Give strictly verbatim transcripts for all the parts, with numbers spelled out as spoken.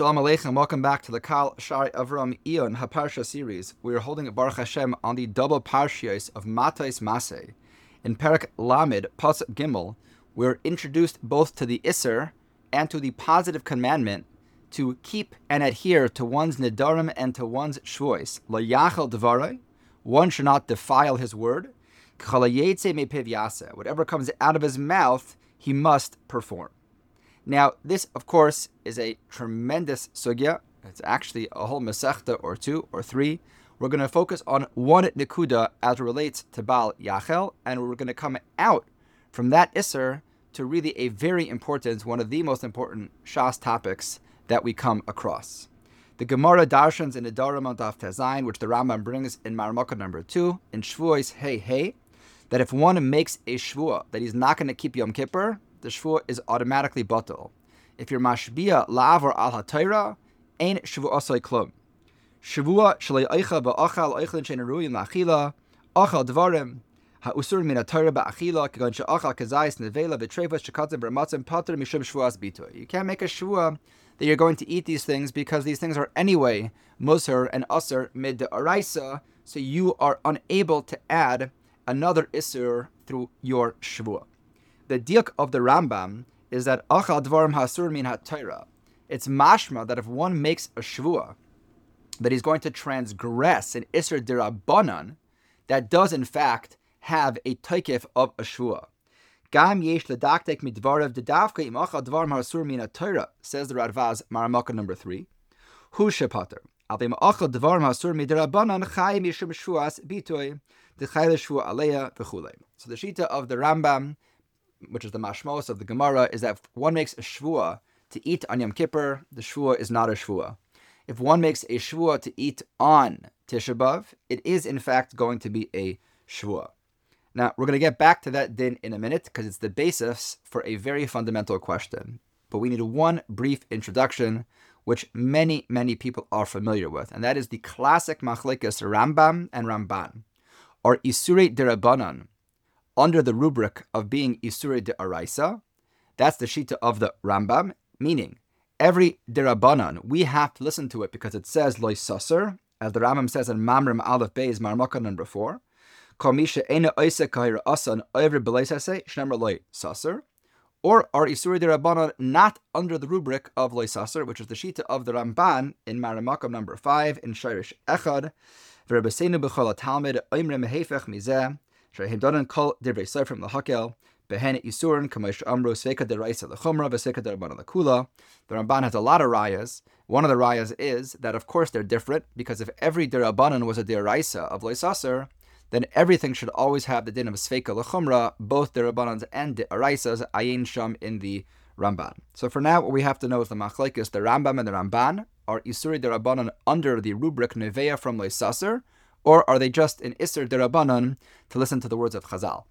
Shalom Aleichem, welcome back to the Kal Shari Avram Ion HaParsha series. We are holding a Baruch Hashem on the double Parshios of Matais Maseh. In Perek Lamed, Pasuk Gimel, we're introduced both to the Isser and to the positive commandment to keep and adhere to one's Nedarim and to one's Shvois. Lo yachal dvarai, one should not defile his word. K'chala yetze mepiv yaseh, whatever comes out of his mouth, he must perform. Now, this, of course, is a tremendous sugya. It's actually a whole mesechta or two or three. We're going to focus on one nekuda as it relates to Baal Yachel, and we're going to come out from that Isser to really a very important, one of the most important Shas topics that we come across. The Gemara Darshans in the Nedarim on Daf Tezayin, which the Rambam brings in Maramokah number two, in Shvuos Hey Hey, that if one makes a Shvua that he's not going to keep Yom Kippur, the shvua is automatically batal. If you're mashbia la'avor al ha'torah, ain't shvua asay klum. Shvua shalei eicha ba'achal eichlin shein ruyin la'achila, achal dvarim, ha'usur min ha'torah ba'achila, kagon she'achal kazayis nevela v'trevas shekatzim v'ramatzim pater mishum shvuas bitoy. You can't make a shvua that you're going to eat these things because these things are anyway musar and asr mid da'araisa, so you are unable to add another isur through your shvua. The diuk of the Rambam is that achal dvarim hasur min ha'torah. It's mashma that if one makes a shvua that he's going to transgress an isur dirabanan, that does in fact have a taikif of a shvua. Gam yesh ledaktek midvarav dedavka im achal dvarim hasur min ha'torah, says the Radvaz Maramokah number three. Hu shepater. Alvim achal dvarim hasur min dirabanan chai mishum shvuas bitoy dechayla shvua aleya v'chulei. So the shita of the Rambam, which is the mashmos of the Gemara, is that if one makes a shvua to eat on Yom Kippur, the shvua is not a shvua. If one makes a shvua to eat on Tisha B'Av, it is in fact going to be a shvua. Now, we're going to get back to that din in a minute because it's the basis for a very fundamental question. But we need one brief introduction, which many, many people are familiar with, and that is the classic machlekes Rambam and Ramban. Are Isurei Derabanan under the rubric of being Isurei De'araisa? That's the shita of the Rambam, meaning every Derabanan, we have to listen to it because it says Loi Saser, as the Rambam says in Mamrim Aleph Beis, Maramokah number four, Kol Misha Eina Oise Kahira Asan Oivri B'Leisase Shnemar Loi Saser, or are Isurei Derabanan not under the rubric of Loi Saser, which is the shita of the Ramban in Maramokah number five, in Shirish Echad, V'Rebbeseinu B'Chol HaTalmid Oimrim Hefech Mizeh, Shehimdanan Kol Divrei Seifrim L'Hakel, Behen Isurin Kamesh Amru Sveika Deraisa L'Chumra V'Seika Derabanan L'Kula. The Ramban has a lot of rayas. One of the rayas is that of course they're different because if every Derabanan was a Deraisa of Loisaser, then everything should always have the din of Sveika L'Chumra, both Derabanans and Deraisas Ayin Sham in the Ramban. So for now, what we have to know is the machlekes, the Rambam and the Ramban, are Isurei Derabanan under the rubric Neveya from Loisaser, or are they just in Isser Derabanan to listen to the words of Chazal?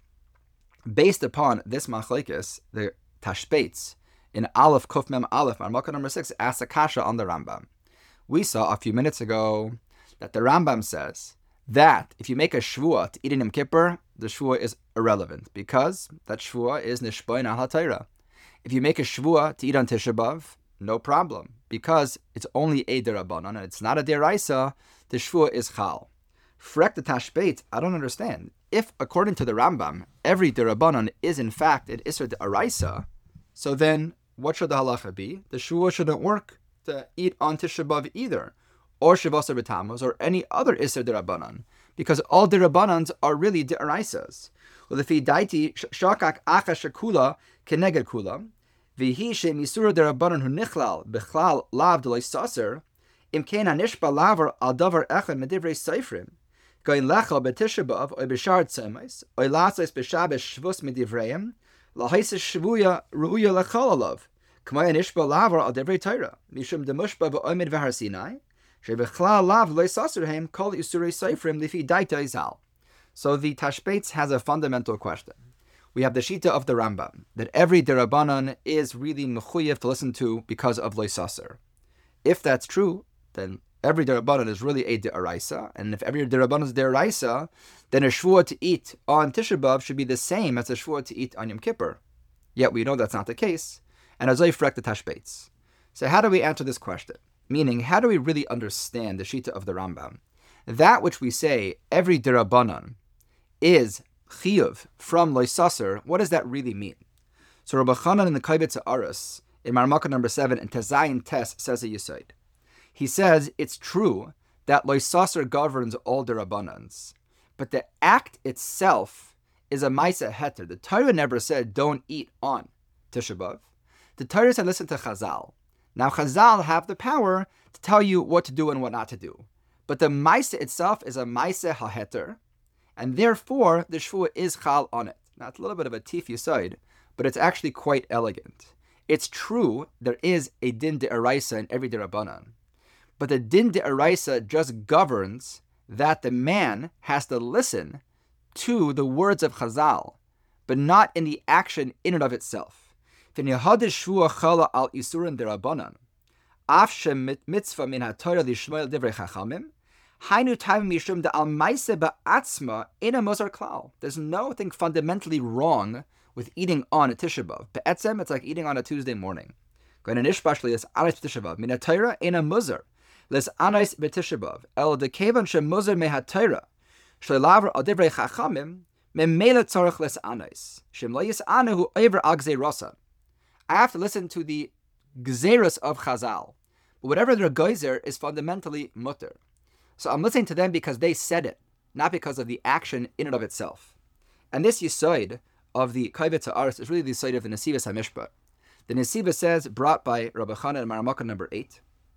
Based upon this machlekes, the Tashbeitz in Aleph Kuf Mem Aleph, Maramokah number six, asks a kasha on the Rambam. We saw a few minutes ago that the Rambam says that if you make a shvua to eat in Yom Kippur, the shvua is irrelevant because that shvua is nishboin al ha'torah. If you make a shvua to eat on Tisha B'Av, no problem because it's only a derabanan and it's not a deraisa. The shvua is chal. Frek the Tashbeit, I don't understand. If, according to the Rambam, every derabanan is in fact an Isser D'Araisa, so then what should the halacha be? The shvua shouldn't work to eat on Tisha B'Av either, or Shavasar B'Tammuz, or any other Isser Derabanan, because all derabanans are really D'Araisas. Well, if he daiti shakak acha shekula keneged kula, v'hi shemisura derabanan hu nichlal b'chlal lav d'loi saser, im kein hanishba lavar al davar echad medivrei seifrim, Goin lechal b'tisha b'av oy b'shar tzemais oy latzos b'shabesh shvus midivreim lahaisa shvuya ruya lechal alav k'may nishba lavar al divrei Torah mishum demushba b'oymid v'har Sinai shebechlal lav loisaserhem kol isurei seifrim lifi daita izal. So the Tashbeitz has a fundamental question. We have the shita of the Rambam that every derabanan is really mechuyev to listen to because of loisaser. If that's true, then every derabanan is really a deraisa, and if every derabanan is deraisa, then a shvua to eat on Tisha B'Av should be the same as a shvua to eat on Yom Kippur. Yet we know that's not the case, and azay frek the Tashbeitz. So how do we answer this question? Meaning, how do we really understand the Shita of the Rambam? That which we say, every Dirabanan, is Chiyuv from Loisasser, what does that really mean? So Rabbi Chanan in the Kaibetz Aras, in Marmaka number seven, and Tezayin Tes says a Yisoid. He says it's true that Loisasser governs all Dirabanans, but the act itself is a Maisa Heter. The Torah never said, don't eat on Tisha B'Av. The Torah said, listen to Chazal. Now, Chazal have the power to tell you what to do and what not to do. But the Maisa itself is a Maisa HaHeter, and therefore, the Shvuah is Chal on it. Now, it's a little bit of a tif yisoid, but it's actually quite elegant. It's true, there is a Din De'araisa in every Derabanan. But the Din De'araisa just governs that the man has to listen to the words of Chazal, but not in the action in and of itself. If you look at the There's nothing fundamentally wrong with eating on a Tisha B'Av. Be'etzem, it's like eating on a Tuesday morning. Going to Nishbash li'es anais b'Tisha B'Av. Min ha'Torah ena muzar li'es anais b'Tisha B'Av. El dekevan she muzar me ha'Torah shle'laver al divrei chachamim memela tzarech li'es anais shem lo yis'anu hu over al gzei rasa. I have to listen to the gzeras of Chazal. But whatever their geyser is fundamentally mutter. So I'm listening to them because they said it, not because of the action in and of itself. And this yisoid of the Kaibetz Aras is really the yisoid of the Nesivos HaMishpat. The Nesivos says, brought by Rabbi Chanan in Maramaka number eight,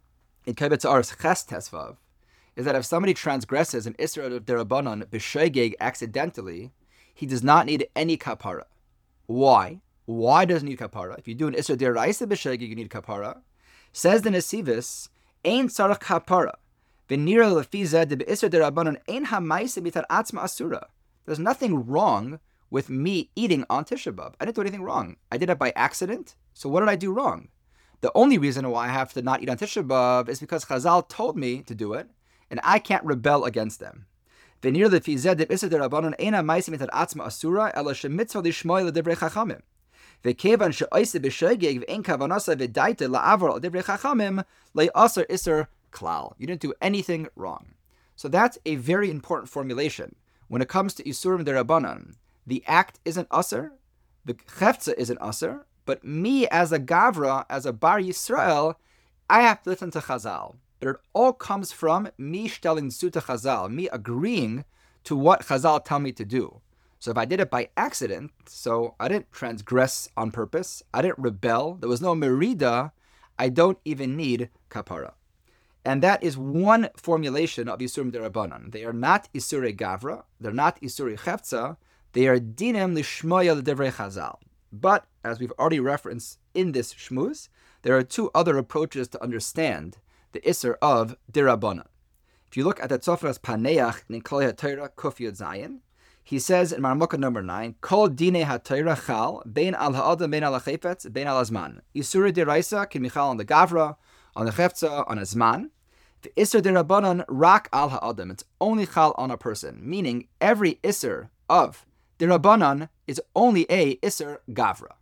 in Kaibetz Aras Ches Tesvav, is that if somebody transgresses an Isra of Derabanan b'shegeg accidentally, he does not need any kapara. Why? Why does it need kapara? If you do an Isra Deraisa b'shegeg, you need kapara. Says the Nesivos, Ein tzarech kapara. V'nira lefi zeh de b'Isra Derabanan ein ha'maisa mitar atzma asura. There's nothing wrong with me eating on Tisha B'Av. I didn't do anything wrong. I did it by accident. So what did I do wrong? The only reason why I have to not eat on Tisha B'Av is because Chazal told me to do it, and I can't rebel against them. V'nira lefi zeh de b'Isra Derabanan ein ha'maisa mitar atzma asura ela shemitzvah lishmoy l'divrei chachamim. V'kevan she'oise b'shegeg v'ein kavanasa v'daita la'avar al divrei chachamim le'aser iser klal. You didn't do anything wrong. So that's a very important formulation. When it comes to Isurim Derabanan, the act isn't aser, the cheftza isn't aser, but me as a Gavra, as a Bar Yisrael, I have to listen to Chazal. But it all comes from me shtelin zu to Chazal, me agreeing to what Chazal tell me to do. So if I did it by accident, so I didn't transgress on purpose, I didn't rebel, there was no merida, I don't even need kapara. And that is one formulation of Yisurim Derabanan. They are not Isurei Gavra, they're not Isurei Cheftza, they are Dinim Lishmoya L'Devrei Chazal. But, as we've already referenced in this Shmuz, there are two other approaches to understand the Isur of Derabanan. If you look at the Tzofras Paneach in Klei HaTorah Kuf Yud Zayin, he says in Marmukah number nine, Kol Dine HaTorah Chal, Bein Al Ha'adam, Bein Al HaChefetz, Bein Al Azman. Isurei Deraisa can be Chal on the Gavra, on the Cheftza, on Azman. The Isser Derabanan Rak Al Ha'adam. It's only Chal on a person, meaning every Isser of Derabanan is only a Isser Gavra.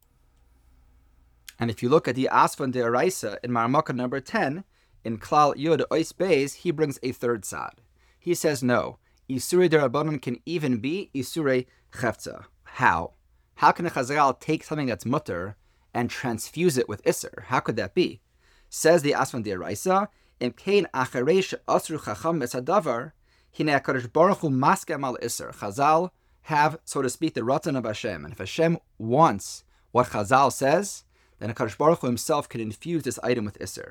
And if you look at the Asfan Deraisa in Marmukah number ten, in Klal Yud Ois Beis, he brings a third side. He says no, Isurei Derabanan can even be Isurei Cheftza. How? How can a Chazal take something that's mutter and transfuse it with Isser? How could that be? Says the Asfan Deraisa, Im kein acharei she'asru chacham esadavar, hine HaKadosh Baruch Hu maskam al Isser. Chazal have, so to speak, the Ratzon of Hashem. And if Hashem wants what Chazal says, then HaKadosh Baruch Hu himself can infuse this item with Isser.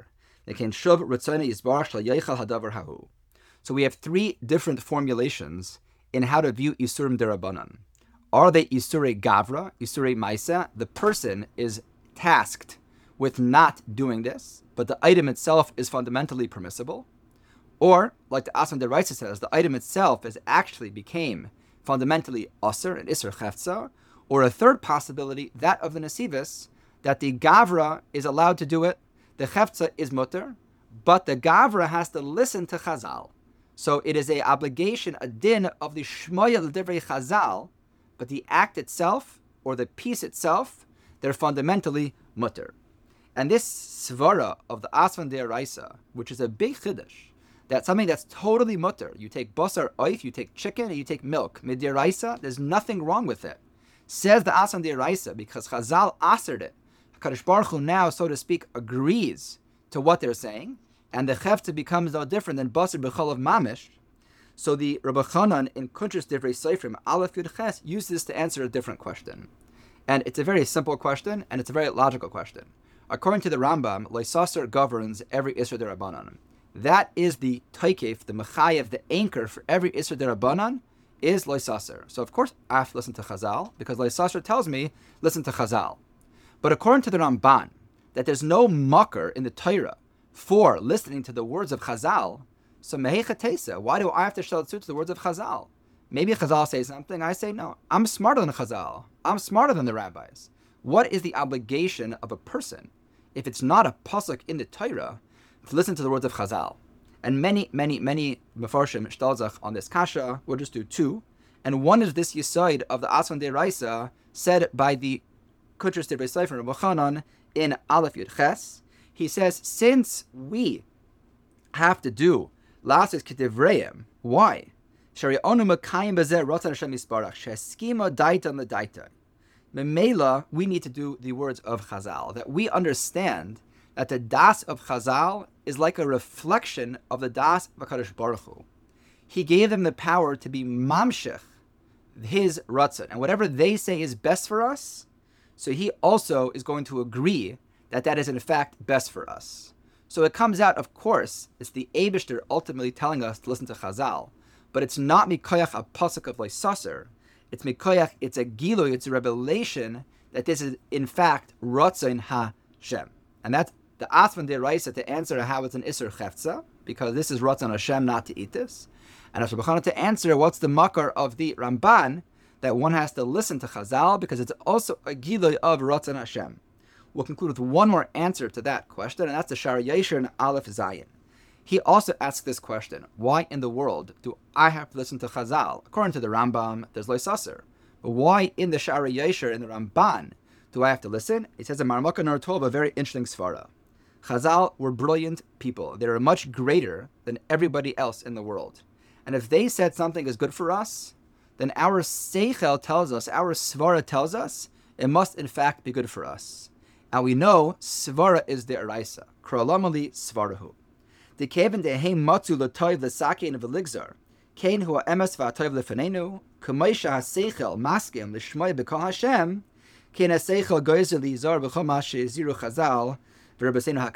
So we have three different formulations in how to view Isurim Derabanan. Are they Isurei Gavra, Isurei Maisa? The person is tasked with not doing this, but the item itself is fundamentally permissible. Or, like the Asam Deraisa says, the item itself is actually became fundamentally Aser and Isser Cheftza. Or a third possibility, that of the Nesivos, that the Gavra is allowed to do it, the Cheftza is mutter, but the Gavra has to listen to Chazal. So it is a obligation, a din of the Shmoya L'Divrei Chazal, but the act itself, or the piece itself, they're fundamentally mutter. And this svara of the Asvan De'araisa, which is a big chiddush, that's something that's totally mutter. You take basar oif, you take chicken, and you take milk. Midiraisa, there's nothing wrong with it. Says the Asvan De'araisa, because Chazal asered it. HaKadosh Baruch Hu now, so to speak, agrees to what they're saying, and the chefta becomes no different than basar b'chol of mamish. So the Rabbi Chanan in Kuntres Divrei Seifrim, Aleph Yud Ches, uses this to answer a different question. And it's a very simple question, and it's a very logical question. According to the Rambam, Leisaser governs every Isra Derabanan. That is the taikef, the mechayev, the anchor for every Isra Derabanan is Leisaser. So of course I have to listen to Chazal, because Leisaser tells me, listen to Chazal. But according to the Ramban, that there's no makar in the Torah for listening to the words of Chazal, so mehechatesa, why do I have to shell to the words of Chazal? Maybe Chazal says something, I say, no, I'm smarter than Chazal. I'm smarter than the rabbis. What is the obligation of a person, if it's not a pasuk in the Torah, to listen to the words of Chazal? And many, many, many mefarshim shtalzach on this kasha. We'll just do two. And one is this yisoid of the Asvan De'araisa said by the Kuntres Divrei Seifrim Rabbi Chanan in Aleph Yud Ches. He says, since we have to do lasis kedivreim, why? Shari'onu makayim bezeh rotzan Hashem yisbarach sheskima daita l'daita. Memela, we need to do the words of Chazal, that we understand that the das of Chazal is like a reflection of the das of HaKadosh Baruch Hu. He gave them the power to be mamshech, his ratzon, and whatever they say is best for us, so he also is going to agree that that is in fact best for us. So it comes out, of course, it's the Eibishter ultimately telling us to listen to Chazal, but it's not mikoyach a pasuk of leisaser. It's mikoyach, it's a gilu, it's a revelation that this is in fact ratzon Hashem. And that's the Asvan De'araisa to answer how it's an Isser Chefza, because this is Ratzon Hashem not to eat this. And as Rabbi Chanan to answer what's the makar of the Ramban, that one has to listen to Chazal, because it's also a Giloy of Ratzon Hashem. We'll conclude with one more answer to that question, and that's the Shara Yesher in Aleph Zayin. He also asks this question, why in the world do I have to listen to Chazal? According to the Rambam, there's Leisaser. But why in the Shara Yesher, in the Ramban, do I have to listen? It says in Marmukah Nar Tov, a very interesting svara. Chazal were brilliant people. They were much greater than everybody else in the world. And if they said something is good for us, then our seichel tells us, our svara tells us, it must in fact be good for us. And we know svara is the eraisa. Krolamali svarahu. The kevin de heim matzu l'toiv l'sakein of eligzar. Kain hu ha'emes v'atoiv l'fanenu. Kumaisha ha'seichel maskim l'shmoi b'kol Hashem. Kain ha'seichel goyzer li'zar b'chol mashe ziru chazal. So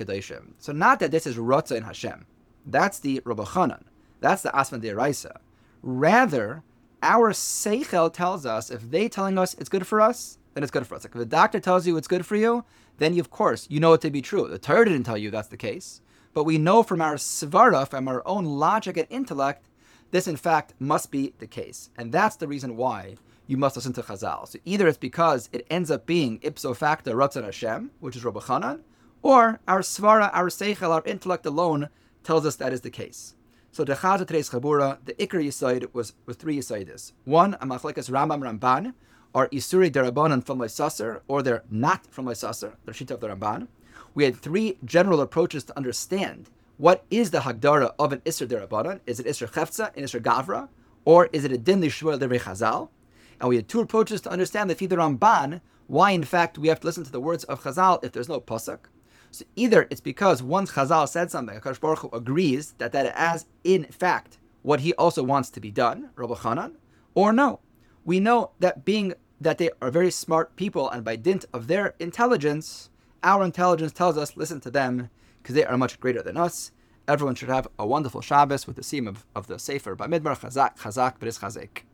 not that this is Ratzah in Hashem. That's the Rabbi Chanan. That's the Asvan De'araisa. Rather, our Seichel tells us, if they telling us it's good for us, then it's good for us. Like if the doctor tells you it's good for you, then you, of course, you know it to be true. The Torah didn't tell you that's the case. But we know from our Svara, from our own logic and intellect, this in fact must be the case. And that's the reason why you must listen to Chazal. So either it's because it ends up being ipso facto Ratzah Hashem, which is Rabbi Chanan, or our svara, our seichel, our intellect alone tells us that is the case. So the Chazal today's Chabura, the Iker Yisoid was with three Yisoides. One, a Machlekes Rambam Ramban, are Isuri Derabanan from Leisaser, or they're not from Leisaser, the Shita of the Ramban. We had three general approaches to understand what is the Hagdara of an Isur Derabanan. Is it Isur Chefza and Isur Gavra, or is it a Din Lishmuel Devrei Chazal? And we had two approaches to understand the Fid Ramban, why in fact we have to listen to the words of Chazal if there's no pasuk. So either it's because once Chazal said something, HaKadosh Baruch Hu agrees that that is in fact what he also wants to be done, Rabbi Chanan, or no. We know that being that they are very smart people, and by dint of their intelligence, our intelligence tells us listen to them because they are much greater than us. Everyone should have a wonderful Shabbos with the seam of, of the Sefer Bamidbar Chazak, Chazak, B'ris Chazek.